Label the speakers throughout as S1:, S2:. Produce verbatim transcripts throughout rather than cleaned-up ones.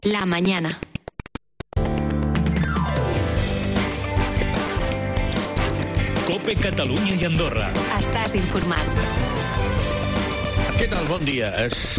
S1: La mañana.
S2: COPE Catalunya i Andorra.
S1: Estàs informat.
S3: Què tal? Bon dia.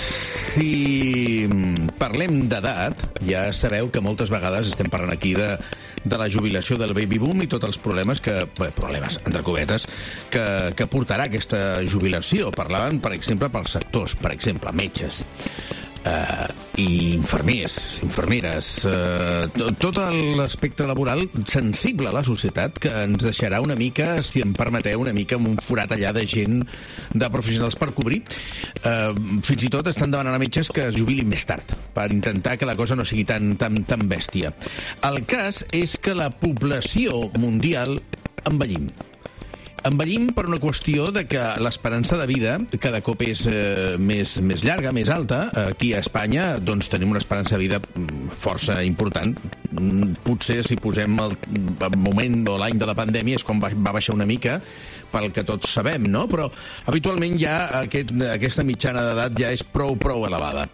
S3: Si parlem d'edat, ja sabeu que moltes vegades estem parlant aquí de, de la jubilació del baby boom i tots els problemes que, problemes, entre cometes, que, que portarà aquesta jubilació. Parlaven, per exemple, pels sectors, per exemple, metges. Uh, i infermers, infermeres, uh, tot l'aspecte laboral sensible a la societat que ens deixarà una mica, si em permeteu, una mica amb un forat allà de gent, de professionals per cobrir. Uh, fins i tot estan demanant a metges que es jubilin més tard, per intentar que la cosa no sigui tan, tan, tan bèstia. El cas és que la població mundial envellim. Envellim per una qüestió de que l'esperança de vida cada cop és eh, més, més llarga, més alta. Aquí a Espanya doncs, tenim una esperança de vida força important. Potser si posem el, el moment o l'any de la pandèmia és quan va, va baixar una mica, pel que tots sabem, no? Però habitualment ja aquest, aquesta mitjana d'edat ja és prou, prou elevada.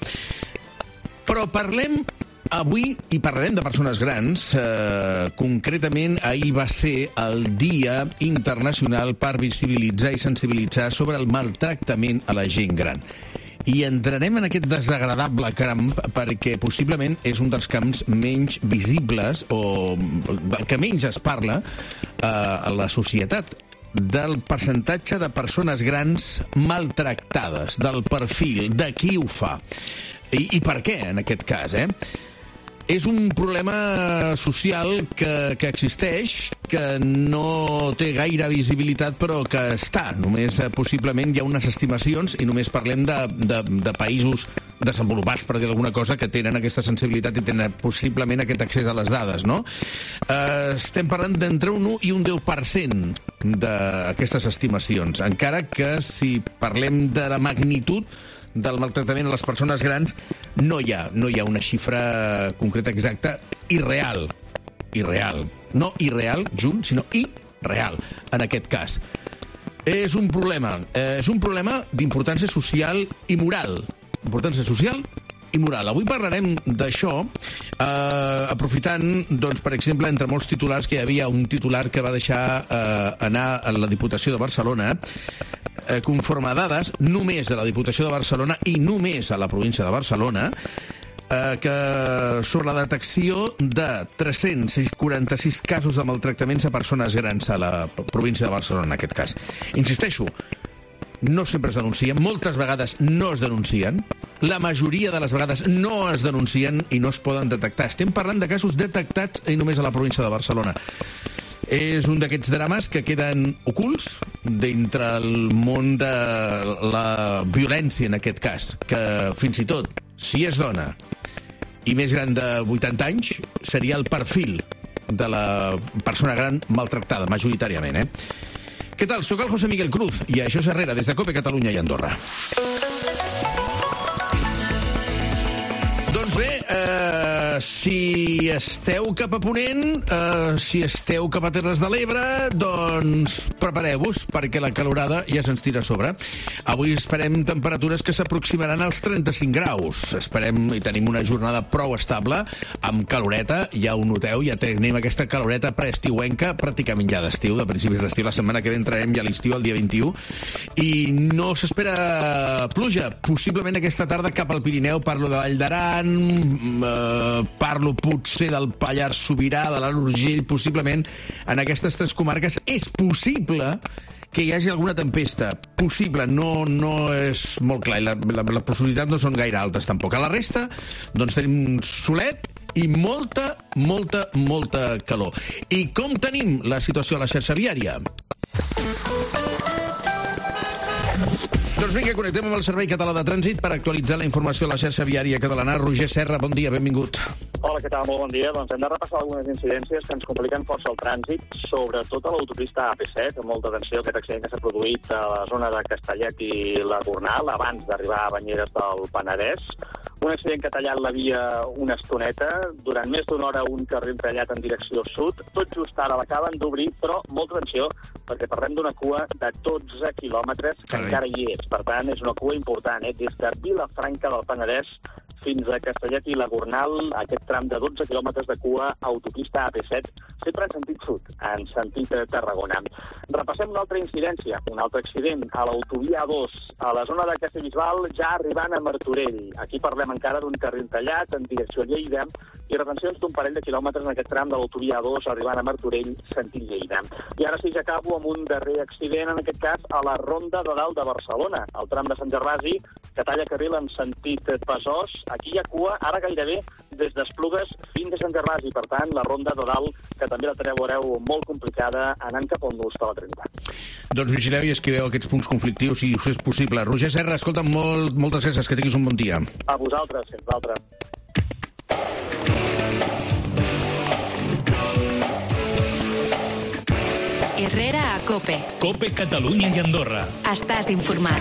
S3: Però parlem avui i parlarem de persones grans. Eh, concretament, ahir va ser el Dia Internacional per visibilitzar i sensibilitzar sobre el maltractament a la gent gran. I entrarem en aquest desagradable camp perquè possiblement és un dels camps menys visibles o que menys es parla eh, a la societat, del percentatge de persones grans maltractades, del perfil, de qui ho fa. I, i per què, en aquest cas, eh? És un problema social que, que existeix, que no té gaire visibilitat, però que està. Només eh, possiblement hi ha unes estimacions, i només parlem de, de, de països desenvolupats, per dir alguna cosa, que tenen aquesta sensibilitat i tenen possiblement aquest accés a les dades, no? Eh, estem parlant d'entre un u i un deu per cent d'aquestes estimacions, encara que si parlem de la magnitud del maltractament a les persones grans, no hi ha, no hi ha una xifra concreta exacta i real. I real. No irreal, junt, sinó i real, en aquest cas. És un problema. Eh, és un problema d'importància social i moral. Importància social i moral. Avui parlarem d'això, eh, aprofitant, doncs, per exemple, entre molts titulars, que hi havia un titular que va deixar eh, anar a la Diputació de Barcelona, eh, conforme a dades només de la Diputació de Barcelona i només a la província de Barcelona, eh, que sobre la detecció de tres-cents quaranta-sis casos de maltractaments a persones grans a la província de Barcelona, en aquest cas. Insisteixo, no sempre es denuncien, moltes vegades no es denuncien, la majoria de les vegades no es denuncien i no es poden detectar. Estem parlant de casos detectats i només a la província de Barcelona. És un d'aquests drames que queden ocults dintre el món de la violència, en aquest cas, que fins i tot, si és dona i més gran de vuitanta anys, seria el perfil de la persona gran maltractada, majoritàriament, eh? Què tal? Soc el José Miguel Cruz i això és Herrera, des de COPE Catalunya i Andorra. Doncs bé, eh, si esteu cap a Ponent, eh, si esteu cap a Terres de l'Ebre, doncs prepareu-vos, perquè la calorada ja se'ns tira a sobre. Avui esperem temperatures que s'aproximaran als trenta-cinc graus. Esperem i tenim una jornada prou estable, amb caloreta, ja ho noteu, ja tenim aquesta caloreta preestiuenca, pràcticament ja d'estiu, de principis d'estiu. La setmana que ve entrarem ja a l'estiu, el dia vint-i-u, i no s'espera pluja. Possiblement aquesta tarda cap al Pirineu, parlo de Vall d'Aran, eh, parlo potser del Pallars Sobirà, de l'Alt Urgell, possiblement en aquestes tres comarques és possible que hi hagi alguna tempesta. Possible, no, no és molt clar, i la, la, la possibilitat no són gaire altes tampoc. A la resta, doncs tenim solet i molta, molta, molta calor. I com tenim la situació a la xarxa viària? Doncs vinga, connectem amb el Servei Català de Trànsit per actualitzar la informació a la xarxa viària catalana. Roger Serra, bon dia, benvingut.
S4: Hola, què tal? Molt bon dia. Doncs hem de repassar algunes incidències que ens compliquen força el trànsit, sobretot a l'autopista A P set, amb molta atenció aquest accident que s'ha produït a la zona de Castellet i la Gornal, abans d'arribar a Banyeres del Penedès. Un accident que ha tallat la via una estoneta, durant més d'una hora un carril tallat en direcció sud, tot just ara l'acaben d'obrir, però molta atenció, perquè parlem d'una cua de dotze quilòmetres que Carai. encara hi és. Per tant, és una cua important, eh? Des de Vilafranca del Penedès fins a Castellet i la Gornal, aquest tram de dotze quilòmetres de cua, autopista A P set, sempre en sentit sud, en sentit Tarragona. Repassem una altra incidència, un altre accident, a l'autovia A dos, a la zona de Castellbisbal, ja arribant a Martorell. Aquí parlem encara d'un carril tallat en direcció a Lleida i retencions d'un parell de quilòmetres en aquest tram de l'autovia A dos, arribant a Martorell, sentit Lleida. I ara sí, ja acabo amb un darrer accident, en aquest cas, a la Ronda de Dalt de Barcelona, al tram de Sant Gervasi, que talla carril en sentit Besòs. Aquí hi ha cua, ara gairebé des d'Esplugues fins a Sant Gervasi. Per tant, la Ronda de Dalt, que també la veureu molt complicada, anant cap al nus de la Trinitat.
S3: Doncs vigileu i esquiveu aquests punts conflictius, si us és possible. Roger Serra, escolta, molt, moltes gràcies, que tinguis un bon dia.
S4: A vosaltres, sens d'altre.
S1: Herrera a COPE.
S2: COPE Catalunya i Andorra.
S1: Estàs informat.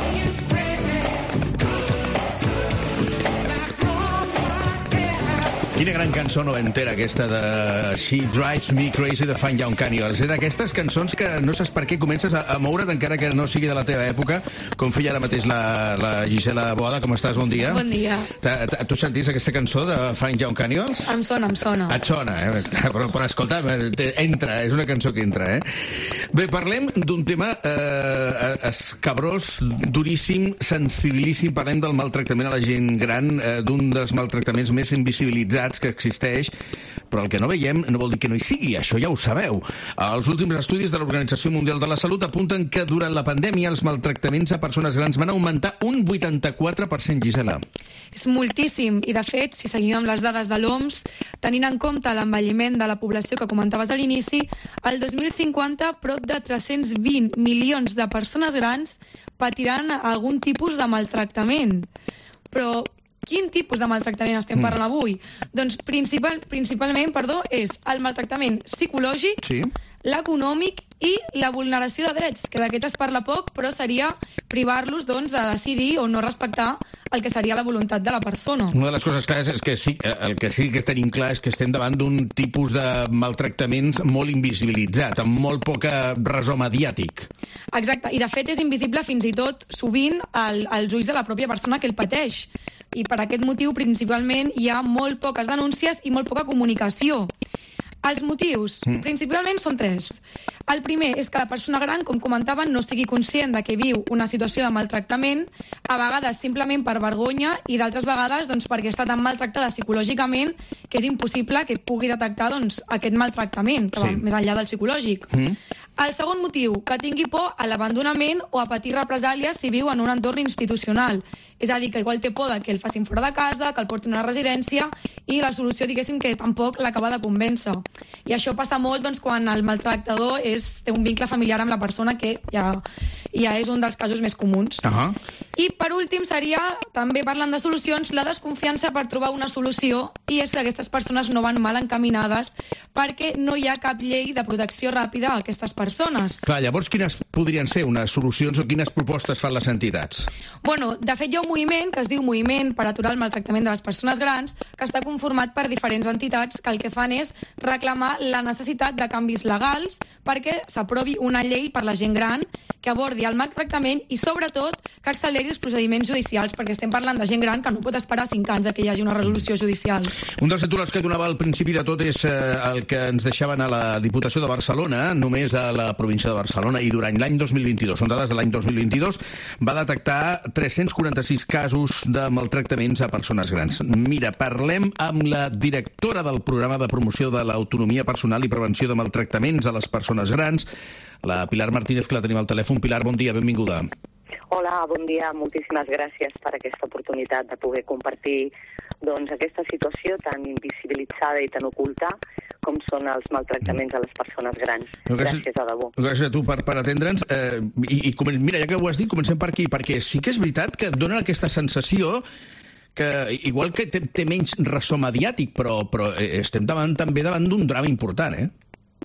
S3: Quina gran cançó noventera aquesta de She Drives Me Crazy de Fine Young Cannibals. És d'aquestes cançons que no saps per què comences a, a moure't encara que no sigui de la teva època, com feia ara mateix la, la Gisela Boada. Com estàs? Bon dia.
S5: Bon dia.
S3: Ta, ta, tu sentis aquesta cançó de Fine Young Cannibals?
S5: Em sona, em sona.
S3: Et sona, eh? Però, però escolta, entra, és una cançó que entra, eh? Bé, parlem d'un tema eh, escabrós, duríssim, sensibilíssim. Parlem del maltractament a la gent gran, eh, d'un dels maltractaments més invisibilitzats que existeix, però el que no veiem no vol dir que no hi sigui, això ja ho sabeu. Els últims estudis de l'Organització Mundial de la Salut apunten que durant la pandèmia els maltractaments a persones grans van augmentar un vuitanta-quatre per cent, Gisela.
S5: És moltíssim, i de fet, si seguim amb les dades de l'O M S, tenint en compte l'envelliment de la població que comentaves a l'inici, el dos mil cinquanta prop de tres-cents vint milions de persones grans patiran algun tipus de maltractament. Però quin tipus de maltractament estem parlant avui? Doncs principal, principalment perdó, és el maltractament psicològic,
S3: Sí.
S5: l'econòmic i la vulneració de drets, que d'aquest es parla poc, però seria privar-los doncs, de decidir o no respectar el que seria la voluntat de la persona.
S3: Una de les coses clares és que sí, el que sí que tenim clar és que estem davant d'un tipus de maltractaments molt invisibilitzat, amb molt poca ressò mediàtic.
S5: Exacte, i de fet és invisible fins i tot sovint al, als ulls de la pròpia persona que el pateix. I per aquest motiu, principalment, hi ha molt poques denúncies i molt poca comunicació. Els motius, mm. principalment, són tres. El primer és que la persona gran, com comentaven, no sigui conscient de que viu una situació de maltractament, a vegades simplement per vergonya i d'altres vegades doncs, perquè està tan maltractada psicològicament que és impossible que pugui detectar doncs, aquest maltractament, que sí. va més enllà del psicològic. Mm. El segon motiu, que tingui por a l'abandonament o a patir represàlies si viu en un entorn institucional. És a dir, que igual té por de que el facin fora de casa, que el portin a una residència i la solució, diguéssim, que tampoc l'acaba de convèncer. I això passa molt doncs, quan el maltractador és, té un vincle familiar amb la persona, que ja, ja és un dels casos més comuns.
S3: Uh-huh.
S5: I per últim seria, també parlant de solucions, la desconfiança per trobar una solució, i és que aquestes persones no van mal encaminades perquè no hi ha cap llei de protecció ràpida a aquestes persones.
S3: Clar, llavors quines podrien ser unes solucions o quines propostes fan les entitats?
S5: Bueno, de fet hi ha un moviment que es diu Moviment per aturar el maltractament de les persones grans, que està conformat per diferents entitats que el que fan és reclamar la necessitat de canvis legals perquè s'aprovi una llei per la gent gran que abordi el maltractament i, sobretot, que acceleri els procediments judicials, perquè estem parlant de gent gran que no pot esperar cinc anys a que hi hagi una resolució judicial.
S3: Un dels titulars que donava al principi de tot és eh, el que ens deixaven a la Diputació de Barcelona, només a la província de Barcelona, i durant l'any dos mil vint-i-dos, són dades de l'any dos mil vint-i-dos, va detectar tres-cents quaranta-sis casos de maltractaments a persones grans. Mira, parlem amb la directora del programa de promoció de l'autonomia personal i prevenció de maltractaments a les persones grans, la Pilar Martínez, que la tenim al telèfon. Pilar, bon dia, benvinguda.
S6: Hola, bon dia. Moltíssimes gràcies per aquesta oportunitat de poder compartir doncs, aquesta situació tan invisibilitzada i tan oculta com són els maltractaments a les persones grans. Gràcies, gràcies a debò.
S3: Gràcies a tu per, per atendre'ns. Eh, i, i com, mira, ja que ho has dit, comencem per aquí, perquè sí que és veritat que dona aquesta sensació que, igual que té, té menys ressò mediàtic, però, però estem davant, també davant d'un drama important, eh?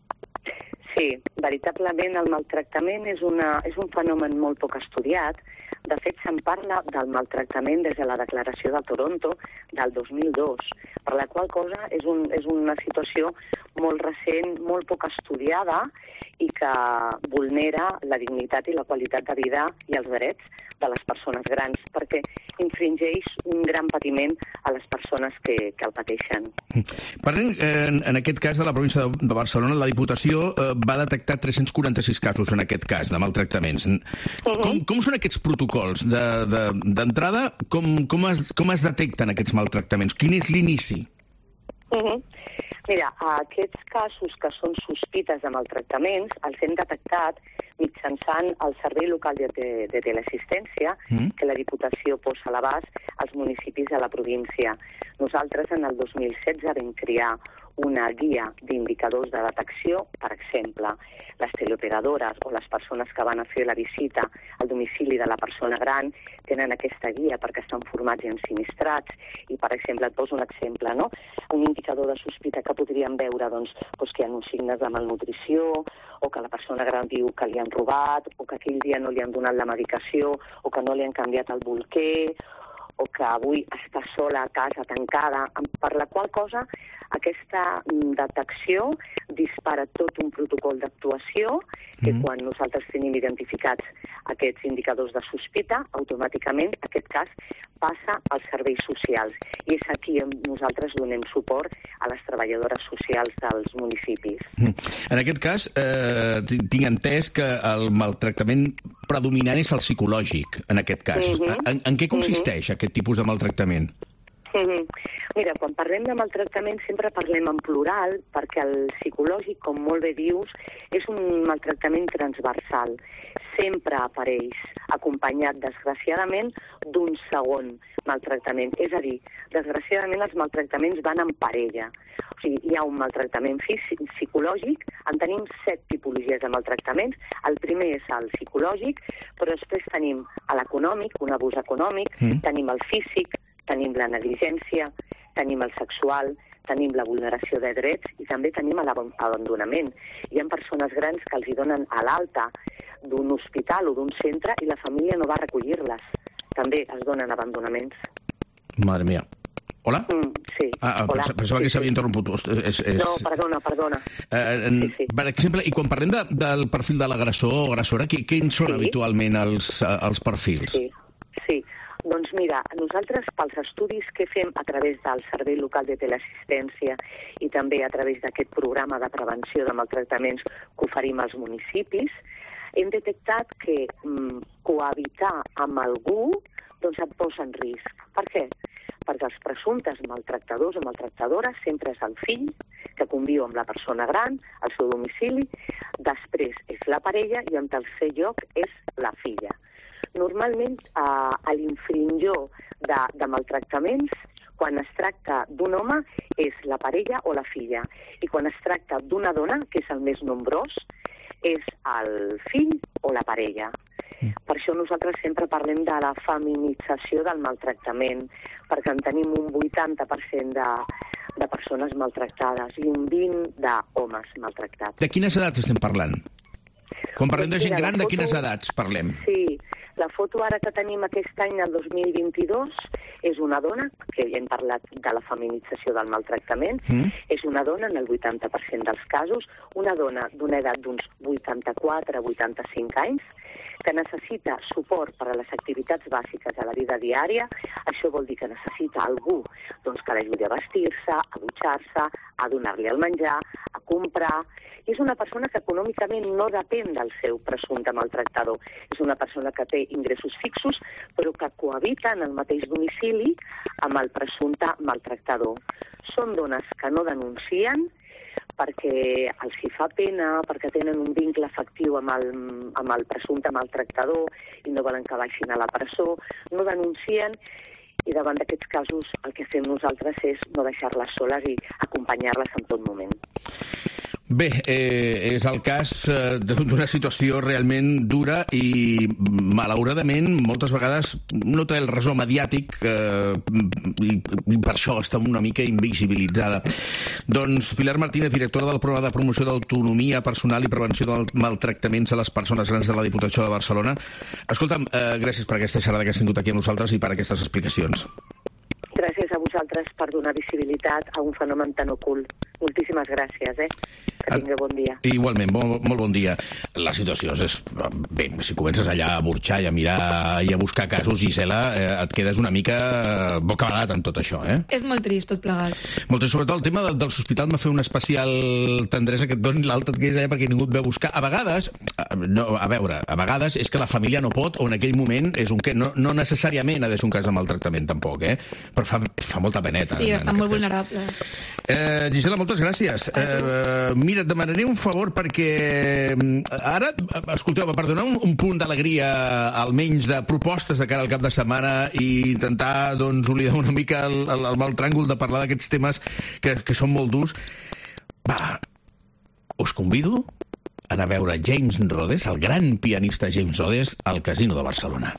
S6: Sí, veritablement el maltractament és, una, és un fenomen molt poc estudiat. De fet, se'n parla del maltractament des de la Declaració de Toronto del dos mil dos, per la qual cosa és, un, és una situació molt recent, molt poc estudiada i que vulnera la dignitat i la qualitat de vida i els drets de les persones grans, perquè infringeix un gran patiment a les persones que, que el pateixen.
S3: Parlem, eh, en aquest cas de la província de, de Barcelona, la Diputació eh, va detectar tres-cents quaranta-sis casos en aquest cas de maltractaments. Uh-huh. Com, com són aquests protocols? D'entrada, de, de, com, com, es, com es detecten aquests maltractaments? Quin és l'inici?
S6: Uh-huh. Mira, aquests casos que són sospites de maltractaments els hem detectat mitjançant el Servei Local de, de, de Teleassistència mm. que la Diputació posa a l'abast als municipis de la província. Nosaltres en el dos mil setze vam crear una guia d'indicadors de detecció, per exemple, les teleoperadores o les persones que van a fer la visita al domicili de la persona gran tenen aquesta guia perquè estan formats i ensinistrats i, per exemple, et poso un exemple, no? Un indicador de sospita que podríem veure doncs, doncs que hi ha uns signes de malnutrició o que la persona gran diu que li han robat o que aquell dia no li han donat la medicació o que no li han canviat el bolquer o que avui està sola a casa tancada, per la qual cosa aquesta detecció dispara tot un protocol d'actuació que mm. quan nosaltres tenim identificats aquests indicadors de sospita, automàticament aquest cas passa als serveis socials. I és aquí on nosaltres donem suport a les treballadores socials dels municipis.
S3: Mm. En aquest cas, eh, tinc entès que el maltractament predominant és el psicològic, en aquest cas. Mm-hmm. En, en què consisteix mm-hmm. aquest tipus de maltractament?
S6: Mm-hmm. Mira, quan parlem de maltractament sempre parlem en plural perquè el psicològic, com molt bé dius, és un maltractament transversal. Sempre apareix acompanyat, desgraciadament, d'un segon maltractament. És a dir, desgraciadament els maltractaments van en parella. O sigui, hi ha un maltractament físic, psicològic, en tenim set tipologies de maltractaments. El primer és el psicològic, però després tenim l'econòmic, un abús econòmic, mm. tenim el físic, tenim la negligència, tenim el sexual, tenim la vulneració de drets i també tenim l'abandonament. Hi ha persones grans que els hi donen a l'alta d'un hospital o d'un centre i la família no va recollir-les. També es donen abandonaments.
S3: Madre mía. Hola?
S6: Mm, sí.
S3: Ah,
S6: Hola.
S3: Pensava sí, que s'havia sí. interromput. És, és...
S6: No, perdona, perdona.
S3: Eh, sí, sí. Per exemple, i quan parlem de, del perfil de l'agressor o agressora, quins són sí. habitualment els, els perfils?
S6: Sí, sí. Doncs mira, nosaltres pels estudis que fem a través del Servei Local de Teleassistència i també a través d'aquest programa de prevenció de maltractaments que oferim als municipis, hem detectat que mm, cohabitar amb algú doncs et posa en risc. Per què? Perquè els presumptes maltractadors o maltractadores sempre és el fill que conviu amb la persona gran al seu domicili, després és la parella i en tercer lloc és la filla. Normalment, eh, l'infringor de, de maltractaments, quan es tracta d'un home, és la parella o la filla. I quan es tracta d'una dona, que és el més nombrós, és el fill o la parella. Mm. Per això nosaltres sempre parlem de la feminització del maltractament, perquè en tenim un vuitanta per cent de, de persones maltractades i un vint per cent d'homes maltractats.
S3: De quines edats estem parlant? Quan parlem de gent gran, de quines edats parlem?
S6: Sí, la foto ara que tenim aquest any, el dos mil vint-i-dos, és una dona, que ja hem parlat de la feminització del maltractament, mm. és una dona en el vuitanta per cent dels casos, una dona d'una edat d'uns vuitanta-quatre a vuitanta-cinc anys, que necessita suport per a les activitats bàsiques de la vida diària. Això vol dir que necessita algú doncs, que l'ajudi a vestir-se, a dutxar-se, a donar-li el menjar, a comprar. I és una persona que econòmicament no depèn del seu presumpte maltractador. És una persona que té ingressos fixos, però que cohabita en el mateix domicili amb el presumpte maltractador. Són dones que no denuncien, perquè els hi fa pena, perquè tenen un vincle afectiu amb el, amb el presumpte maltractador i no volen que baixin a la presó, no denuncien i davant d'aquests casos el que fem nosaltres és no deixar-les soles i acompanyar-les en tot moment.
S3: Bé, eh, és el cas eh, d'una situació realment dura i, malauradament, moltes vegades no té el ressò mediàtic eh, i, i per això està una mica invisibilitzada. Doncs Pilar Martínez, directora del programa de promoció d'autonomia personal i prevenció dels maltractaments a les persones grans de la Diputació de Barcelona. Escolta'm, eh, gràcies per aquesta xerrada que has tingut aquí amb nosaltres i per aquestes explicacions.
S6: Gràcies a vosaltres. vosaltres per donar visibilitat a un fenomen tan ocult. Moltíssimes gràcies, eh? Que tingueu bon dia.
S3: Igualment, molt, molt bon dia. La situació és... Bé, si comences allà a burxar i a mirar i a buscar casos, Gisela, eh, et quedes una mica bocabadat en tot això, eh?
S5: És molt trist, tot plegat.
S3: Molt trist, sobretot el tema del, del hospital m'ha fet una especial tendresa que et doni l'alta et quedis allà perquè ningú et ve a buscar. A vegades, no, a veure, a vegades és que la família no pot o en aquell moment és un que no, no necessàriament ha de ser un cas de maltractament tampoc, eh? Però fa, fa molta peneta.
S5: Sí, estan molt vulnerables.
S3: Eh, Gisela, moltes gràcies. Eh, mira, et demanaré un favor perquè ara, escolteu, per donar un, un punt d'alegria, almenys de propostes de cara al cap de setmana i intentar, doncs, oblidar una mica el, el, el mal tràngol de parlar d'aquests temes que, que són molt durs, va, us convido a anar a veure James Rhodes, el gran pianista James Rhodes, al Casino de Barcelona.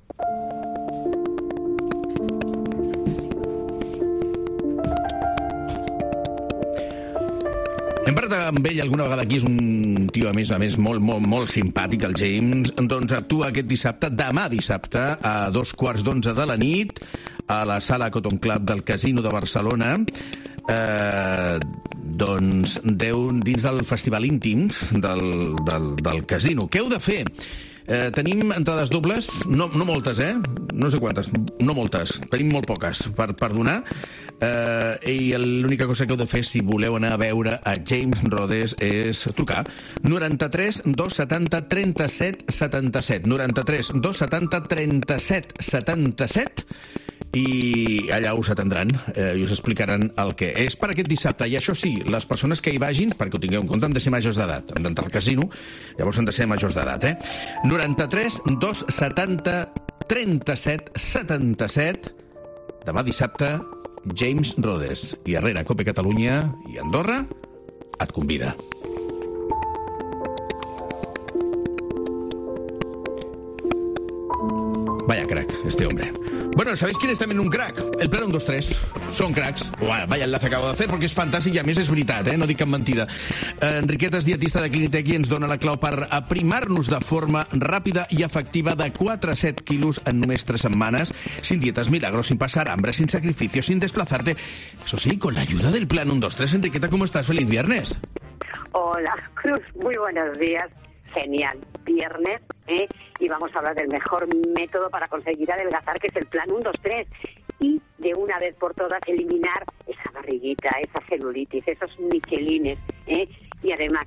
S3: Hem parlat amb ell alguna vegada aquí, és un tio, a més a més, molt, molt, molt simpàtic, el James. Doncs actua aquest dissabte, demà dissabte, a dos quarts d'onze de la nit, a la sala Cotton Club del Casino de Barcelona. Eh, doncs, deu, dins del Festival Íntims del, del, del Casino. Què heu de fer? Eh, tenim entrades dobles, no, no moltes, eh? No sé quantes, no moltes, tenim molt poques per, per donar. Eh, I l'única cosa que heu de fer si voleu anar a veure a James Rhodes és trucar noranta-tres dos setanta trenta-set setanta-set noranta-tres dos setanta trenta-set setanta-set i allà us atendran eh, i us explicaran el que és per aquest dissabte. I això sí, les persones que hi vagin, perquè ho tingueu en compte, han de ser majors d'edat, han d'entrar al casino, llavors han de ser majors d'edat, eh? noranta-tres dos setanta trenta-set setanta-set. Demà dissabte, James Rhodes. I Herrera, Cope Catalunya i Andorra et convida. Vaya crack, este hombre. Bueno, ¿sabéis quién es también un crack? El Plan un dos tres. Son cracks. Bueno, vaya enlace acabo de hacer perquè és fantàstic i a més és veritat, eh? No dic cap mentida. Eh, Enriqueta és dietista de Clinitec i ens dona la clau per aprimar-nos de forma ràpida i efectiva de quatre a set quilos en només tres setmanes, sin dietas milagros, sin pasar hambre, sin sacrificio, sin desplazarte. Eso sí, con la ayuda del Plan un dos tres. Enriqueta, ¿cómo estás? ¡Feliz viernes!
S7: Hola, Cruz. Muy buenos días. Genial. Viernes, ¿eh? Y vamos a hablar del mejor método para conseguir adelgazar, que es el Plan un dos tres. Y de una vez por todas eliminar esa barriguita, esa celulitis, esos michelines, ¿eh? Y además,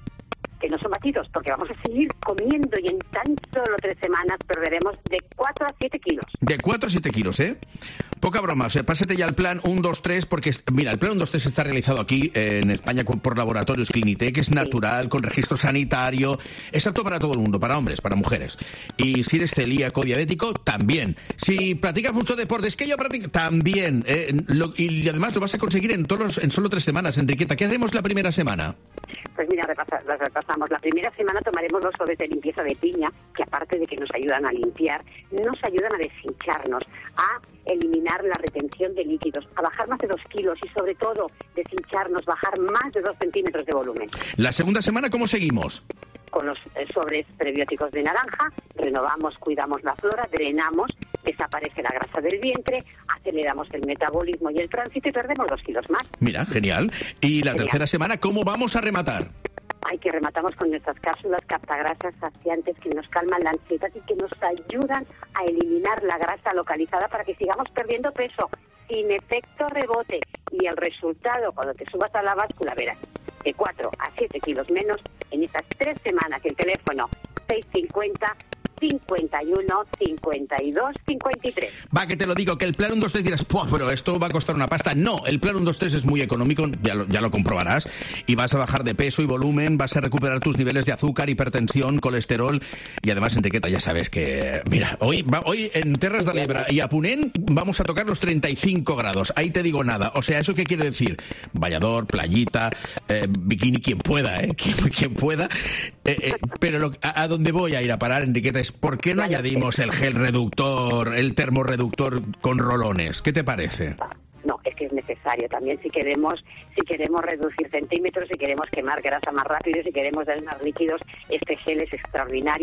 S7: que no son batidos, porque vamos a seguir comiendo y en tan solo tres semanas perderemos de cuatro a siete kilos.
S3: De cuatro a siete kilos, ¿eh? Poca broma, o sea, pásate ya al Plan un dos tres, porque, mira, el Plan un dos tres está realizado aquí eh, en España por Laboratorios Clinitec, es natural, con registro sanitario, es apto para todo el mundo, para hombres, para mujeres. Y si eres celíaco, diabético, también. Si practicas mucho deporte, es que yo practico, también. Eh, lo, y además lo vas a conseguir en, todos, en solo tres semanas, Enriqueta. ¿Qué haremos la primera semana?
S7: Pues mira, repasa, las repasamos. La primera semana tomaremos dos sobres de limpieza de piña, que aparte de que nos ayudan a limpiar, nos ayudan a deshincharnos, a eliminar la retención de líquidos, a bajar más de dos kilos y sobre todo deshincharnos, bajar más de dos centímetros de volumen.
S3: La segunda semana, ¿cómo seguimos?
S7: Con los eh, sobres prebióticos de naranja, renovamos, cuidamos la flora, drenamos, desaparece la grasa del vientre, aceleramos el metabolismo y el tránsito y perdemos dos kilos más.
S3: Mira, genial. Y la
S7: Genial.
S3: tercera semana, ¿cómo vamos a rematar?
S7: Ay, que rematamos con nuestras cápsulas captagrasas saciantes que nos calman la ansiedad y que nos ayudan a eliminar la grasa localizada para que sigamos perdiendo peso sin efecto rebote. Y el resultado, cuando te subas a la báscula, verás de cuatro a siete kilos menos en estas tres semanas. El teléfono seis cincuenta, cincuenta y uno, cincuenta y dos, cincuenta y tres.
S3: Va, que te lo digo, que el Plan un dos tres dirás, ¡pua! Pero esto va a costar una pasta. No, el Plan un dos tres es muy económico, ya lo, ya lo comprobarás, y vas a bajar de peso y volumen, vas a recuperar tus niveles de azúcar, hipertensión, colesterol, y además, Enriqueta, ya sabes que, mira, hoy, va, hoy en Terras de l'Ebre y a Ponent vamos a tocar los treinta y cinco grados, ahí te digo nada. O sea, ¿eso qué quiere decir? Vallador, playita, eh, bikini, quien pueda, ¿eh? Quien, quien pueda. Eh, eh, pero lo, a, a donde voy a ir a parar, Enriqueta, es ¿por qué no añadimos el gel reductor, el termorreductor con rolones? ¿Qué te parece?
S7: No, es que es necesario también si queremos si queremos reducir centímetros, si queremos quemar grasa más rápido, si queremos drenar líquidos, este gel es extraordinario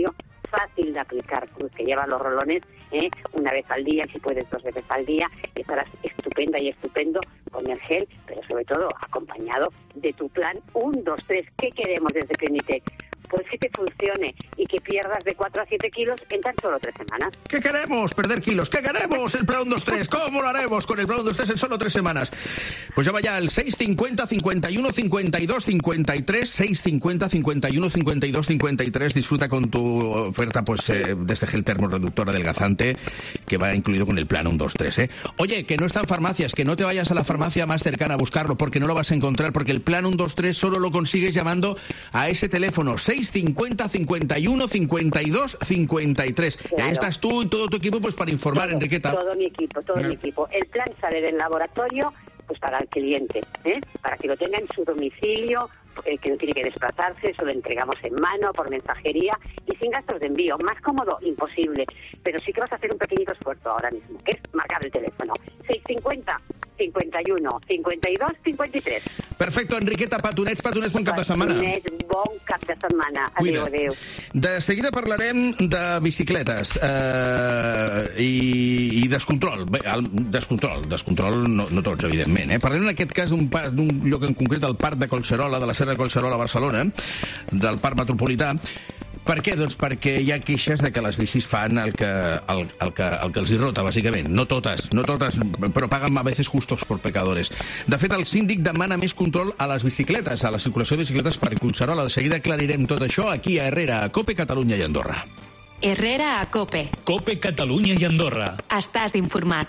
S7: fácil de aplicar, Cruz, que lleva los rolones ¿eh? una vez al día, si puedes dos veces al día, y estarás estupenda y estupendo con el gel, pero sobre todo acompañado de tu plan uno, dos, tres. ¿Qué queremos desde Clinitec? Pues que te funcione y que pierdas de cuatro a siete kilos en tan solo tres semanas.
S3: ¿Qué queremos? Perder kilos. ¿Qué queremos? El plan uno, dos, tres. ¿Cómo lo haremos con el plan uno, dos, tres en solo tres semanas? Pues llama ya al seis cincuenta, cincuenta y uno, cincuenta y dos, cincuenta y tres, seis cincuenta, cincuenta y uno, cincuenta y dos, cincuenta y tres. Disfruta con tu oferta pues eh, de este gel termorreductor adelgazante que va incluido con el plan uno, dos, tres. ¿eh? Oye, que no está en farmacias, que no te vayas a la farmacia más cercana a buscarlo porque no lo vas a encontrar, porque el plan uno, dos, tres solo lo consigues llamando a ese teléfono seis cincuenta, cincuenta y uno, cincuenta y dos, cincuenta y tres.
S7: Claro.
S3: Ahí estás tú y todo tu equipo pues para informar,
S7: todo,
S3: Enriqueta.
S7: Todo mi equipo, todo
S3: ¿Eh?
S7: mi equipo. El plan sale del laboratorio pues para el cliente, ¿eh? para que lo tenga en su domicilio, eh, que no tiene que desplazarse, eso lo entregamos en mano, por mensajería y sin gastos de envío. Más cómodo, imposible. Pero sí que vas a hacer un pequeñito esfuerzo ahora mismo, que es marcar el teléfono. seis cincuenta, cincuenta y uno, cincuenta y dos, cincuenta y tres.
S3: Perfecto, Enriqueta, petonets, petonets, bon cap de setmana.
S7: Petonets, bon cap de setmana. Adéu, adéu.
S3: De seguida parlarem de bicicletes eh, i, i descontrol. Bé, el, descontrol, descontrol no, no tots, evidentment. Eh? Parlem en aquest cas d'un lloc en concret, el Parc de Collserola, de la Serra de Collserola a Barcelona, del Parc Metropolità. Per què? Doncs perquè hi ha queixes de que les bicis fan el que, el, el que, el que els hi rota, bàsicament. No totes, no totes, però paguen a veces justos por pecadores. De fet, el síndic demana més control a les bicicletes, a la circulació de bicicletes per Collserola. De seguida aclarirem tot això aquí a Herrera, a COPE, Catalunya i Andorra.
S1: Herrera a COPE.
S2: COPE, Catalunya i Andorra.
S1: Estàs informat.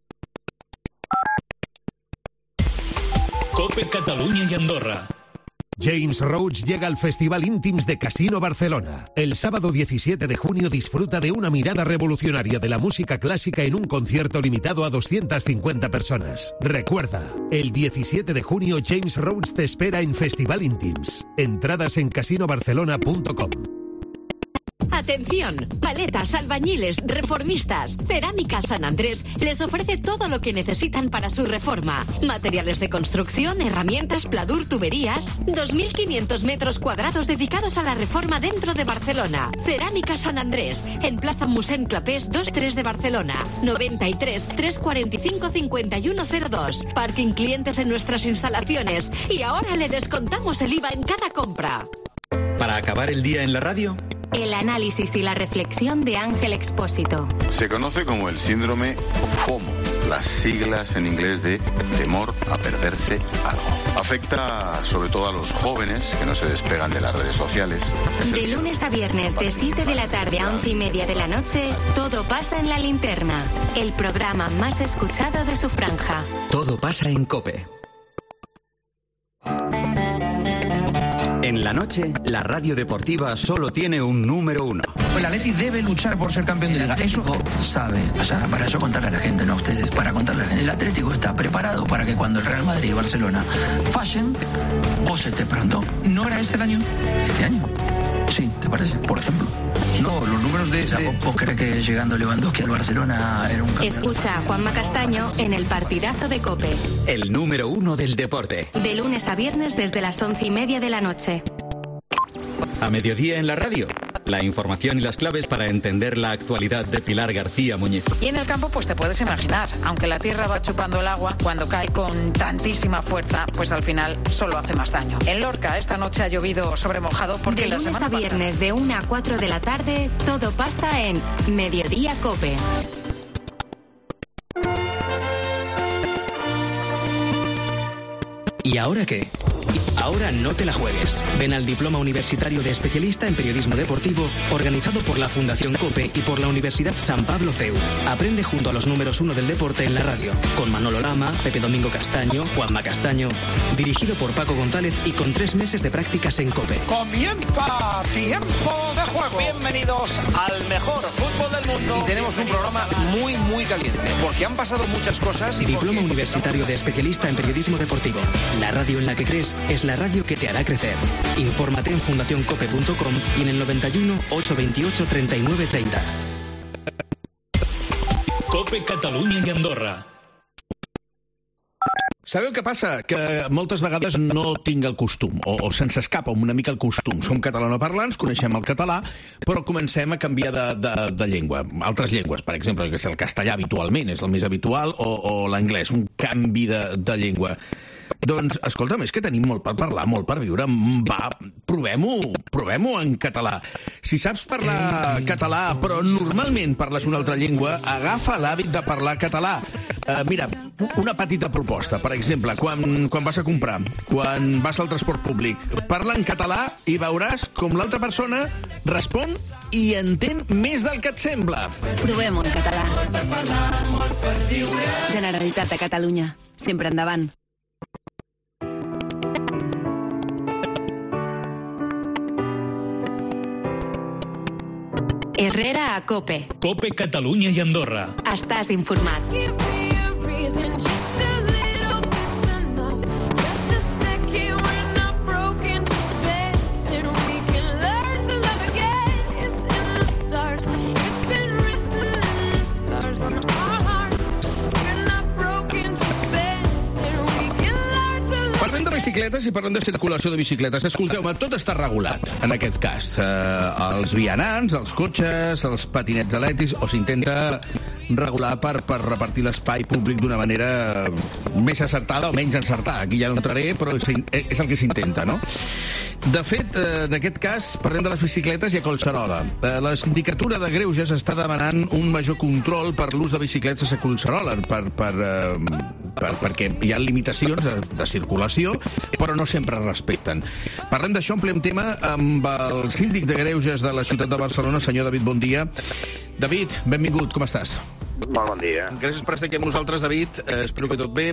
S2: COPE, Catalunya i Andorra.
S8: James Rhodes llega al Festival Íntims de Casino Barcelona. El sábado diecisiete de junio disfruta de una mirada revolucionaria de la música clásica en un concierto limitado a doscientas cincuenta personas. Recuerda, el diecisiete de junio James Rhodes te espera en Festival Íntims. Entradas en casino barcelona punto com.
S9: Atención, paletas, albañiles, reformistas. Cerámica San Andrés les ofrece todo lo que necesitan para su reforma. Materiales de construcción, herramientas, pladur, tuberías. dos mil quinientos metros cuadrados dedicados a la reforma dentro de Barcelona. Cerámica San Andrés, en Plaza Musén Clapés dos tres de Barcelona. noventa y tres, trescientos cuarenta y cinco, cincuenta y uno cero dos. Parking clientes en nuestras instalaciones. Y ahora le descontamos el I V A en cada compra.
S10: Para acabar el día en la radio,
S1: El análisis y la reflexión de Ángel Expósito.
S11: Se conoce como el síndrome FOMO, las siglas en inglés de temor a perderse algo. Afecta sobre todo a los jóvenes que no se despegan de las redes sociales.
S1: De lunes a viernes de siete de la tarde a once y media de la noche, Todo pasa en la linterna, el programa más escuchado de su franja.
S10: Todo pasa en COPE. En la noche, la radio deportiva solo tiene un número uno.
S12: El Atleti debe luchar por ser campeón de liga. Eso sabe, o sea, para eso contarle a la gente, no a ustedes, para contarle a la gente. El Atlético está preparado para que cuando el Real Madrid y Barcelona fallen, vos estés pronto. ¿No era este el año? Este año. Sí, ¿te parece? Por ejemplo. No, los números de... O sea, ¿vos crees que llegando Lewandowski al Barcelona era un campeón?
S1: Escucha a Juanma Castaño en el partidazo de COPE.
S10: El número uno del deporte.
S1: De lunes a viernes desde las once y media de la noche.
S10: A mediodía en la radio. La información y las claves para entender la actualidad de Pilar García Muñiz.
S13: Y en el campo, pues te puedes imaginar, aunque la tierra va chupando el agua, cuando cae con tantísima fuerza, pues al final solo hace más daño. En Lorca esta noche ha llovido sobre mojado porque
S1: de
S13: la
S1: lunes
S13: semana
S1: a viernes
S13: pasada...
S1: de una a cuatro de la tarde, todo pasa en Mediodía COPE.
S14: ¿Y ahora qué? Ahora no te la juegues. Ven al Diploma Universitario de Especialista en Periodismo Deportivo, organizado por la Fundación COPE y por la Universidad San Pablo C E U. Aprende junto a los números uno del deporte en la radio, con Manolo Lama, Pepe Domingo Castaño, Juanma Castaño, dirigido por Paco González y con tres meses de prácticas en COPE.
S15: Comienza Tiempo de Juego. Bienvenidos al mejor fútbol del mundo. Y tenemos un programa muy, muy caliente, porque han pasado muchas cosas. Y
S14: Diploma
S15: porque...
S14: Universitario de Especialista en Periodismo Deportivo. La radio en la que crees es la radio que te hará crecer. Infórmate en fundación cope punto com y en el noventa y uno, ochocientos veintiocho, treinta y nueve treinta.
S2: COPE Catalunya i Andorra.
S3: Sabeu què passa? Que moltes vegades no tinc el costum, o, o se'ns escapa una mica el costum. Som catalanoparlants, coneixem el català, però comencem a canviar de, de, de llengua. Altres llengües, per exemple, que és el castellà habitualment, és el més habitual, o, o l'anglès, un canvi de, de llengua. Doncs, escolta'm, és que tenim molt per parlar, molt per viure. Va, provem-ho, provem-ho en català. Si saps parlar català, però normalment parles una altra llengua, agafa l'hàbit de parlar català. Uh, mira, una petita proposta. Per exemple, quan, quan vas a comprar, quan vas al transport públic, parla en català i veuràs com l'altra persona respon i entén més del que et sembla.
S16: Provem-ho en català. Generalitat de Catalunya. Sempre endavant.
S1: Herrera a COPE.
S2: COPE Catalunya i Andorra.
S1: Estàs informat.
S3: Parlem de bicicletes i parlem de circulació de bicicletes. Escolteu-me, tot està regulat, en aquest cas. Eh, els vianants, els cotxes, els patinets elèctrics, o s'intenta regular per, per repartir l'espai públic d'una manera més acertada o menys encertada. Aquí ja no entraré, però és, és el que s'intenta, no? De fet, en aquest cas, parlem de les bicicletes i a Collserola. La Sindicatura de Greuges està demanant un major control per l'ús de bicicletes a Collserola, per, per, per, perquè hi ha limitacions de, de circulació, però no sempre es respecten. Parlem d'això, ampliem tema amb el síndic de Greuges de la ciutat de Barcelona, senyor David, bon dia. David, benvingut, com estàs?
S17: Molt bon dia.
S3: Gràcies per estar aquí amb nosaltres, David. Eh, espero que tot bé.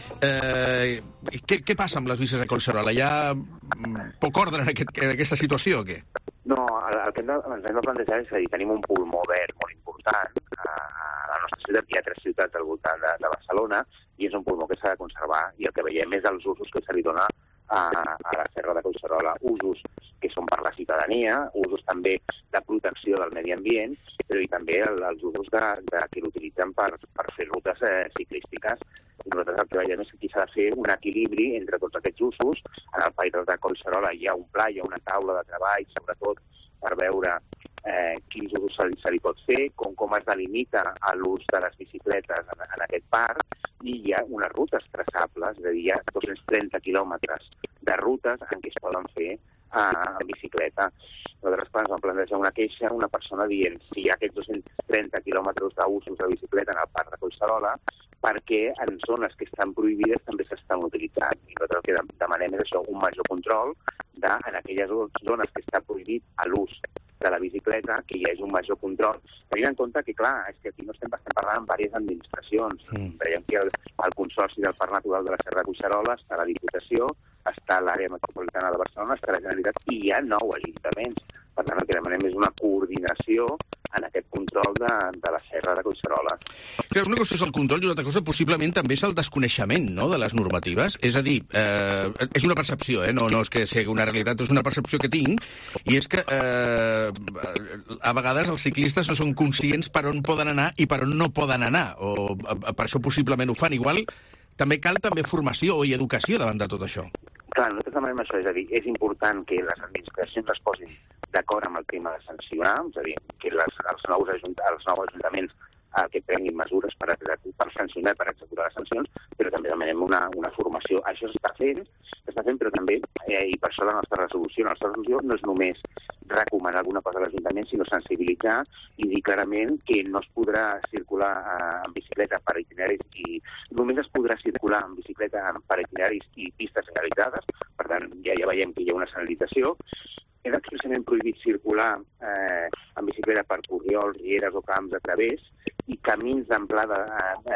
S3: Eh, què, què passa amb les bicis a Collserola? Hi ha poc ordre en, aquest, en aquesta situació o què?
S17: No, el, el que hem de, ens hem de plantejar és que tenim un pulmó verd molt important a, a la nostra ciutat. Hi ha tres ciutats al voltant de, de Barcelona i és un pulmó que s'ha de conservar, i el que veiem és els usos que se li dona a, a la Serra de Collserola, usos que són per la ciutadania, usos també de protecció del medi ambient, però i també el, els usos de, de que l'utilitzen per, per fer rutes eh, ciclístiques. I nosaltres el que veiem és que aquí s'ha de fer un equilibri entre tots aquests usos. En el País de Collserola hi ha un pla, hi ha una taula de treball, sobretot per veure eh, quins usos se li, se li pot fer, com, com es delimita l'ús de les bicicletes en, en aquest parc, i hi ha unes rutes traçables, és a dir, hi ha dos-cents trenta quilòmetres de rutes en què es poden fer eh, en bicicleta. Nosaltres ens vam plantejar una queixa, una persona dient si hi ha aquests dos-cents trenta quilòmetres d'usos de bicicleta en el parc de Collserola, perquè en zones que estan prohibides també s'estan utilitzant. I nosaltres el que demanem és això, un major control de, en aquelles zones que està prohibit l'ús de la bicicleta, que hi hagi un major control. Tenint en compte que, clar, és que aquí no estem, estem parlant amb diverses administracions. Mm. Veiem que el, el Consorci del Parc Natural de la Serra de Collserola està a la Diputació, està a l'àrea metropolitana de Barcelona, està a la Generalitat, i hi ha nou ajuntaments. Per tant, el que demanem és una coordinació en aquest control de, de la Serra de Collserola.
S3: Creus, una qüestió és el control i una altra cosa possiblement també és el desconeixement, no?, de les normatives. És a dir, eh, és una percepció, eh? no, no és que sigui una realitat, és una percepció que tinc, i és que eh, a vegades els ciclistes no són conscients per on poden anar i per on no poden anar, o per això possiblement ho fan. Igual també cal també formació i educació davant de tot això.
S17: Clar, nosaltres demanem això, és a dir, és important que les administracions es posin d'acord amb el tema de sancionar, és a dir, que les, els, nous ajunt, els nous ajuntaments eh, que prenguin mesures per, per sancionar, per executar les sancions, però també demanem una, una formació. Això s'està fent, s'està fent, però també, eh, i per això la nostra resolució, la nostra resolució no és només recomanar alguna cosa a l'Ajuntament, sinó sensibilitzar i dir clarament que no es podrà circular eh, en bicicleta per itineraris i només es podrà circular en bicicleta per itineraris i pistes senyalitzades, per tant, ja, ja veiem que hi ha una senyalització. És expressament prohibit circular eh, en bicicleta per corriols, rieres o camps a través i camins d'amplada eh,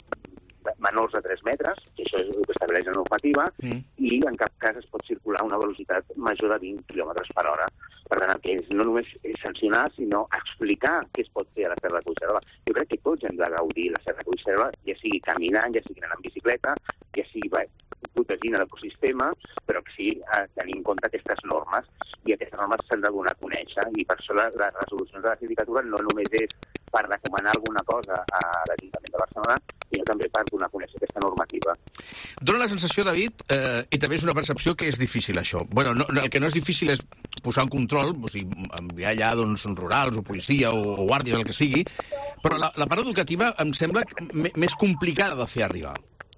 S17: eh, menors de tres metres, que això és el que estableix la normativa, mm. i en cap cas es pot circular a una velocitat major de vint quilòmetres per hora. Per tant, el que és no només és sancionar, sinó explicar què es pot fer a la Serra de Collserola. Jo crec que tots hem de gaudir la Serra de Collserola, ja sigui caminant, ja sigui anant en bicicleta, ja sigui bé, protegint l'ecosistema, però que sí eh, tenir en compte aquestes normes, i aquestes normes s'han de donar a conèixer, i per això les, les resolucions de la sindicatura no només és per recomanar alguna cosa a l'Ajuntament de Barcelona, sinó també per donar a conèixer aquesta normativa.
S3: Dóna la sensació, David, eh, i també és una percepció que és difícil, això. Bueno, no, el que no és difícil és posar un control, o sigui, enviar allà doncs, rurals o policia o, o guàrdies, el que sigui, però la, la part educativa em sembla més complicada de fer arribar.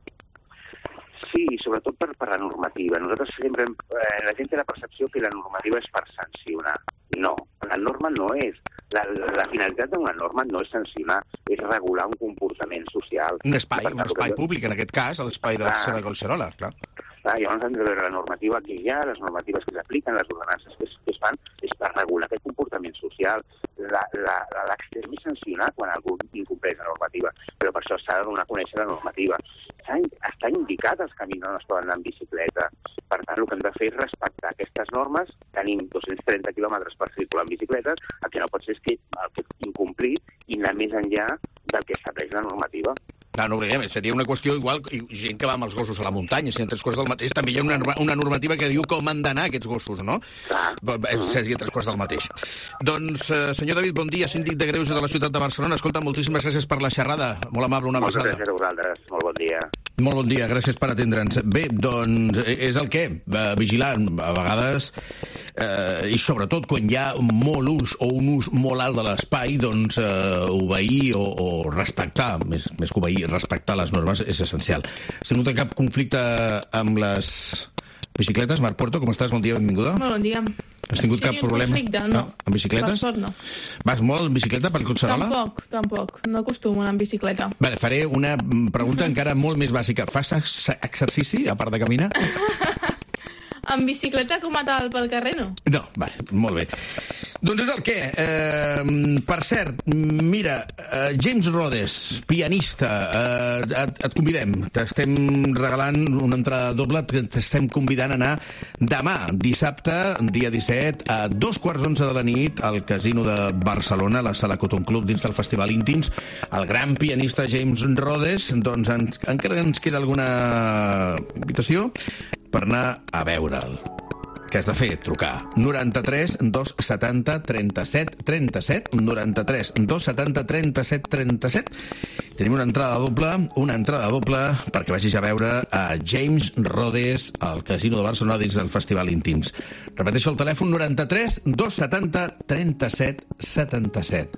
S17: Sí, sobretot per, per la normativa. Nosaltres sempre, eh, la gent té la percepció que la normativa és per sancionar. No, la norma no és. La, la finalitat d'una norma no és sancionar, és regular un comportament social.
S3: Un espai, un espai públic, en aquest cas, l'espai de la Serra de Collserola, clar.
S17: Clar, llavors hem de veure la normativa que hi ha, les normatives que s'apliquen, les ordenances que es, que es fan, és per regular aquest comportament social. L'extrem és sancionar quan algú incompleix la normativa, però per això s'ha de donar a conèixer la normativa. Està indicat els camins on es poden anar en bicicleta. Per tant, el que hem de fer és respectar aquestes normes. Tenim dos-cents trenta quilòmetres per circular en bicicletes, el que no pot ser és que el que incomplir i anar més enllà del que estableix la normativa.
S3: Clar, no oblidem, seria una qüestió igual, gent que va amb els gossos a la muntanya, si en tres quarts del mateix, també hi ha una, una normativa que diu com han d'anar aquests gossos, no? Seria tres quarts del mateix. Doncs, eh, senyor David, bon dia, síndic de Greuges de la ciutat de Barcelona. Escolta, moltíssimes gràcies per la xerrada. Molt amable, una abraçada.
S17: Moltes gràcies a vosaltres. Molt bon dia.
S3: Molt bon dia, gràcies per atendre'ns. Bé, doncs, és el què? Vigilar, a vegades, eh, i sobretot quan hi ha molt ús o un ús molt alt de l'espai, doncs eh, obeir o, o respectar, més, més que obeir, respectar les normes és essencial. Has tingut cap conflicte amb les bicicletes? Marc Porto, com estàs? Bon dia, benvinguda.
S18: Molt bon dia.
S3: Has tingut
S18: sí,
S3: cap problema?
S18: Conflicte, no.
S3: no. Amb bicicletes?
S18: Per sort, no.
S3: Vas molt en bicicleta per Collserola?
S18: Tampoc, tampoc. No acostumo a anar en bicicleta.
S3: Vale, faré una pregunta encara molt més bàsica. Fas exercici, a part de caminar?
S18: En bicicleta com a tal pel carrer, no?
S3: No, vale, molt bé. Doncs és el què. Eh, per cert, mira, eh, James Rhodes, pianista, eh, et, et convidem. T'estem regalant una entrada doble, t'estem convidant a anar demà, dissabte, dia disset, a dos quarts d'onze de la nit, al Casino de Barcelona, a la Sala Cotton Club, dins del Festival Íntims. El gran pianista James Rhodes, doncs ens, encara ens queda alguna invitació per anar a veure'l. Què has de fer? Trucar. noranta-tres dos setanta trenta-set trenta-set, noranta-tres dos setanta trenta-set trenta-set. Tenim una entrada doble, una entrada doble perquè vagis a veure a James Rhodes al Casino de Barcelona dins del Festival Íntims. Repeteixo el telèfon, noranta-tres dos setanta trenta-set setanta-set.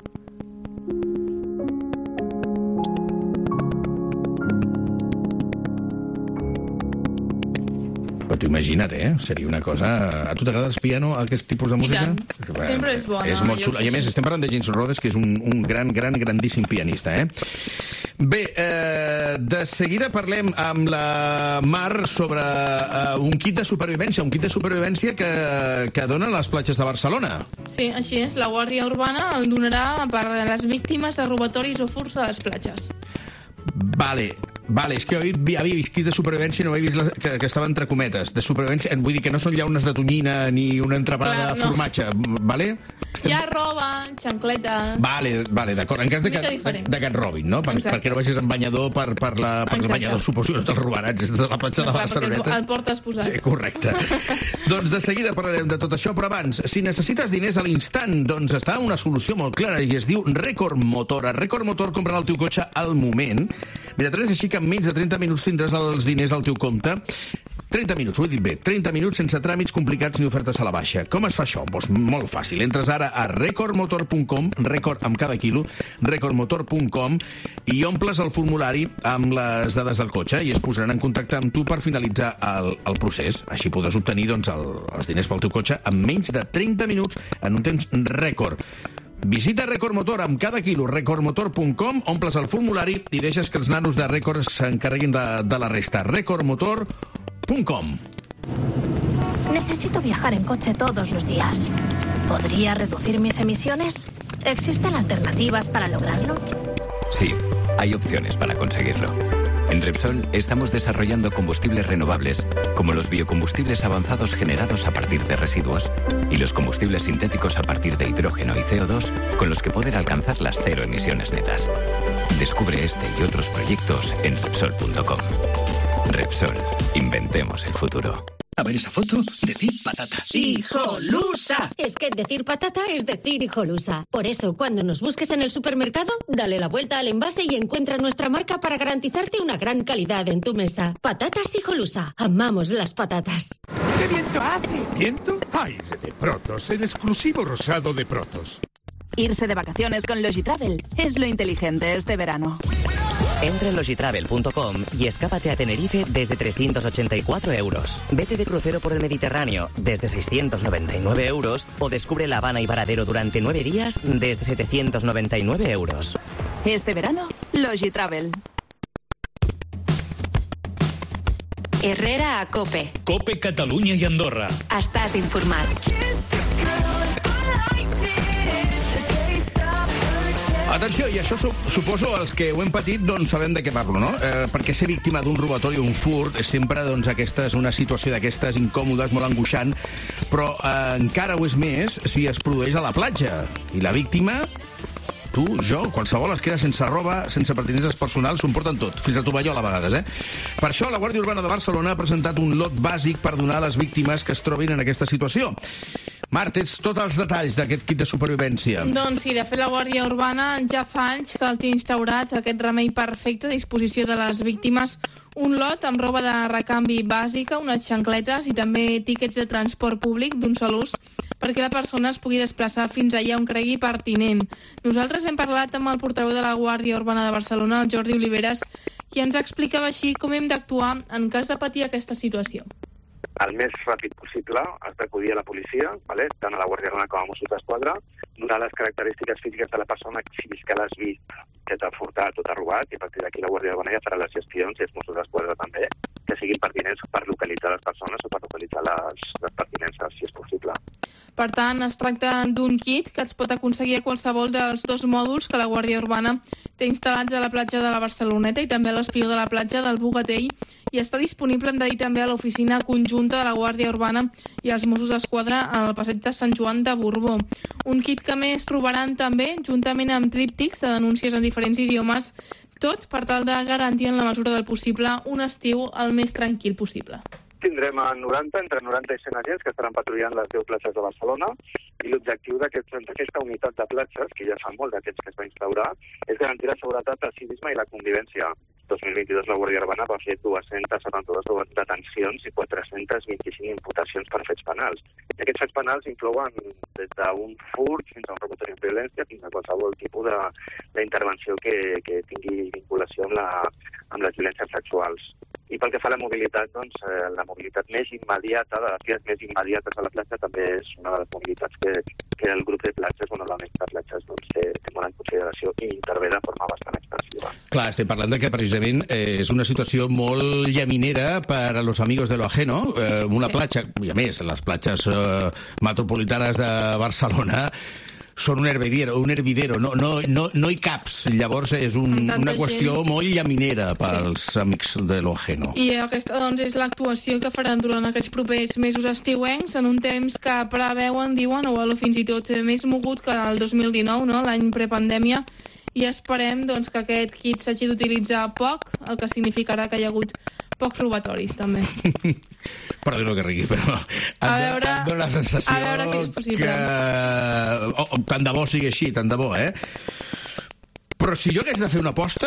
S3: Però tu imagina't, eh? Seria una cosa... A tu t'agrada el piano, aquest tipus de música?
S18: I tant. Sempre és bona.
S3: És molt xulo. I a més, estem parlant de James Rhodes, que és un, un gran, gran, grandíssim pianista, eh? Bé, eh, de seguida parlem amb la Mar sobre eh, un kit de supervivència, un kit de supervivència que, que donen les platges de Barcelona.
S18: Sí, així és. La Guàrdia Urbana el donarà per a les víctimes de robatoris o furs a les platges.
S3: Vale, vale, és que jo havia vist kit de supervivència i no havia vist la, que, que estava entre cometes. De supervivència, vull dir que no són llaunes de tonyina ni una entrepada
S18: Clar,
S3: de
S18: no.
S3: formatge, vale?
S18: Estem... Hi ha roba, xancletes...
S3: Vale, vale, d'acord. En cas de que, de, de que et robin, no? Per, perquè no vagis amb banyador per, per, la, per el banyador, suposo que no te'l robaran, és de la platja de la Barceloneta.
S18: El portes posat.
S3: Sí, correcte. Doncs de seguida parlarem de tot això, però abans, si necessites diners a l'instant, doncs està una solució molt clara i es diu Record Motor. A Record Motor compren el teu cotxe al moment. Mira, és així que en menys de trenta minuts tindràs els diners al teu compte. trenta minuts, ho he dit bé, trenta minuts sense tràmits complicats ni ofertes a la baixa. Com es fa això? Doncs molt fàcil. Entres ara a record motor punt com, record amb cada quilo, record motor punt com, i omples el formulari amb les dades del cotxe i es posaran en contacte amb tu per finalitzar el, el procés. Així podràs obtenir doncs, el, els diners pel teu cotxe en menys de trenta minuts en un temps rècord. Visita Record Motor amb cada quilo, record motor punt com, omples el formulari i deixes que els nanos de Record s'encarreguin de, de la resta. record motor punt com.
S19: Necesito viajar en coche todos los días. ¿Podría reducir mis emisiones? ¿Existen alternativas para lograrlo?
S20: Sí, hay opciones para conseguirlo. En Repsol estamos desarrollando combustibles renovables, como los biocombustibles avanzados generados a partir de residuos y los combustibles sintéticos a partir de hidrógeno y C O dos, con los que poder alcanzar las cero emisiones netas. Descubre este y otros proyectos en Repsol punto com. Repsol, inventemos el futuro.
S2: A ver esa foto, decir patata.
S9: ¡Hijolusa! Es que decir patata es decir hijolusa. Por eso, cuando nos busques en el supermercado, dale la vuelta al envase y encuentra nuestra marca para garantizarte una gran calidad en tu mesa. Patatas Hijolusa. Amamos las patatas.
S8: ¡Qué viento hace! ¿Viento? Aire de Protos, el exclusivo rosado de Protos.
S16: Irse de vacaciones con Logitravel es lo inteligente este verano.
S21: Entra en logitravel punto com y escápate a Tenerife desde trescientos ochenta y cuatro euros. Vete de crucero por el Mediterráneo desde seiscientos noventa y nueve euros o descubre La Habana y Varadero durante nueve días desde setecientos noventa y nueve euros.
S16: Este verano, Logitravel.
S1: Herrera a Cope.
S2: Cope Catalunya i Andorra.
S1: Estàs informat.
S3: Atenció, i això su suposo els que ho hem patit doncs sabem de què parlo, no? Eh, perquè ser víctima d'un robatori o un furt és sempre doncs, aquesta és una situació d'aquestes incòmodes, molt angoixant, però eh, encara ho és més si es produeix a la platja. I la víctima, tu, jo, qualsevol es queda sense roba, sense pertinences personals, s'ho emporten tot, fins a tovallola a vegades, eh? Per això la Guàrdia Urbana de Barcelona ha presentat un lot bàsic per donar a les víctimes que es trobin en aquesta situació. Mart, tens tots els detalls d'aquest kit de supervivència.
S18: Doncs sí, de fet la Guàrdia Urbana ja fa anys que el té instaurat, aquest remei perfecte a disposició de les víctimes, un lot amb roba de recanvi bàsica, unes xancletes i també tíquets de transport públic d'un sol ús perquè la persona es pugui desplaçar fins allà on cregui pertinent. Nosaltres hem parlat amb el portaveu de la Guàrdia Urbana de Barcelona, el Jordi Oliveres, qui ens explicava així com hem d'actuar en cas de patir aquesta situació.
S22: El més ràpid possible has d'acudir a la policia, vale? Tant a la Guàrdia Urbana com a Mossos d'Esquadra, donar les característiques físiques de la persona si és que l'has vist que t'ha furtat o t'ha robat, i a partir d'aquí la Guàrdia Urbana ja farà les gestions, i els Mossos d'Esquadra també, que siguin pertinents per localitzar les persones o per localitzar les, les pertinences, si és possible.
S18: Per tant, es tracta d'un kit que es pot aconseguir a qualsevol dels dos mòduls que la Guàrdia Urbana té instal·lats a la platja de la Barceloneta i també a l'espió de la platja del Bogatell, i està disponible, hem de dir, també a l'oficina conjunta de la Guàrdia Urbana i els Mossos d'Esquadra al passeig de Sant Joan de Borbó. Un kit que més trobaran també, juntament amb tríptics de denúncies en diferents idiomes, tot per tal de garantir en la mesura del possible un estiu el més tranquil possible.
S22: Tindrem a noranta, entre noranta i cent agents que estaran patrullant les deu platges de Barcelona, i l'objectiu d'aquesta unitat de platges, que ja fa molt d'aquests que es va instaurar, és garantir la seguretat, el civisme i la convivència. dos mil vint-i-dos la Guàrdia Urbana va fer dos-centes setanta-dos detencions i quatre-cents vint-i-cinc imputacions per fets penals. I aquests fets penals inclouen des d'un furt fins a un robatori amb violència, fins a qualsevol tipus d'intervenció que, que tingui vinculació amb, la, amb les violències sexuals. I pel que fa a la mobilitat, doncs, eh, la mobilitat més immediata, de les vies més immediates a la platja, també és una de les mobilitats que, que el grup de platges, bueno, la resta de platges, doncs, té, té molt en consideració i intervé de forma bastant expressiva.
S3: Clar, estem parlant de que precisament eh, és una situació molt llaminera per a los amigos de lo ajeno. Eh, una sí. platja, i a més, les platges eh, metropolitanes de Barcelona són un hervidero, un hervidero. No, no, no, no hi caps. Llavors és un, una qüestió gent. molt llaminera pels sí. amics de lo ajeno.
S18: I aquesta doncs, és l'actuació que faran durant aquests propers mesos estiuencs en un temps que preveuen, diuen, o fins i tot més mogut que el dos mil dinou, no? L'any prepandèmia, i esperem doncs, que aquest kit s'hagi d'utilitzar poc, el que significarà que hi ha hagut pocs robatoris, també.
S3: Perdó que rigui, però
S18: a veure,
S3: em dóna la sensació
S18: a veure si és possible.
S3: que... Oh, tant de bo sigui així, tant de bo, eh? Però si jo hagués de fer una aposta,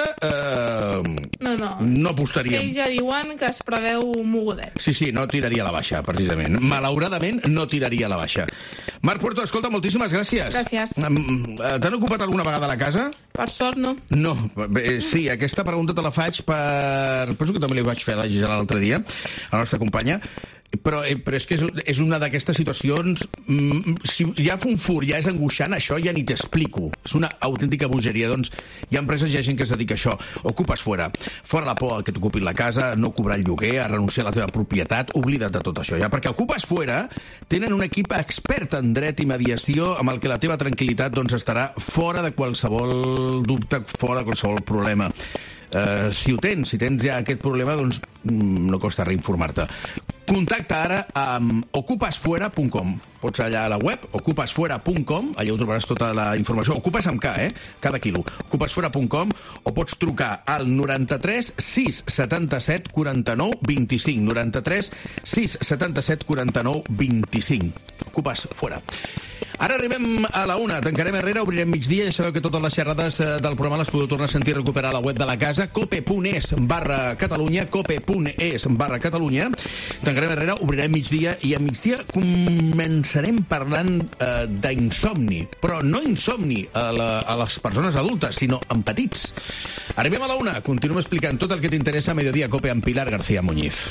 S3: eh,
S18: no, no.
S3: no apostaria.
S18: Que ells ja diuen que es preveu mogudet.
S3: Sí, sí, no tiraria a la baixa, precisament. Sí. Malauradament, no tiraria a la baixa. Marc Puerto, escolta, moltíssimes gràcies.
S18: Gràcies.
S3: T'han ocupat alguna vegada la casa?
S18: Per sort, no.
S3: No, bé, sí, aquesta pregunta te la faig per... Penso que també li vaig fer a la Gisela l'altre dia, a la nostra companya, però, però és que és, és una d'aquestes situacions... Si ja fa un fur, ja és angoixant, això ja ni t'explico. És una autèntica bogeria. Doncs hi ha empreses, hi ha gent que es dedica a això. Ocupes fora. Fora la por que t'ocupin la casa, no cobrar el lloguer, a renunciar a la teva propietat, oblida't de tot això, ja. Perquè Ocupes fora tenen un equip expert en dret i mediació amb el que la teva tranquil·litat doncs, estarà fora de qualsevol dubte, fora de qualsevol problema. Uh, si ho tens, si tens ja aquest problema, doncs no costa res informar-te. Contacta ara amb ocupasfuera punt com. Pots allà a la web, ocupasfuera punt com, allà ho trobaràs tota la informació. Ocupes amb K, eh? Cada quilo. ocupasfuera punt com, o pots trucar al noranta-tres sis setanta-set quaranta-nou vint-i-cinc. noranta-tres sis setanta-set quaranta-nou vint-i-cinc. Ocupes Fuera. Ara arribem a la una, tancarem Herrera, obrirem migdia, ja sabeu que totes les xerrades del programa les podeu tornar a sentir i recuperar a la web de la casa, cope.es barra Catalunya, cope.es barra Catalunya. Tancarem Herrera, obrirem migdia, i a migdia començarem parlant eh, d'insomni, però no insomni a, la, a les persones adultes, sinó en petits. Arribem a la una, continuem explicant tot el que t'interessa a Mediodía Cope amb Pilar García Muñiz.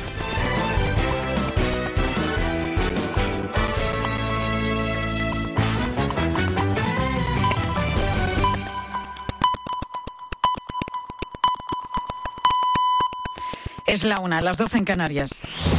S13: Es la una, las doce en Canarias.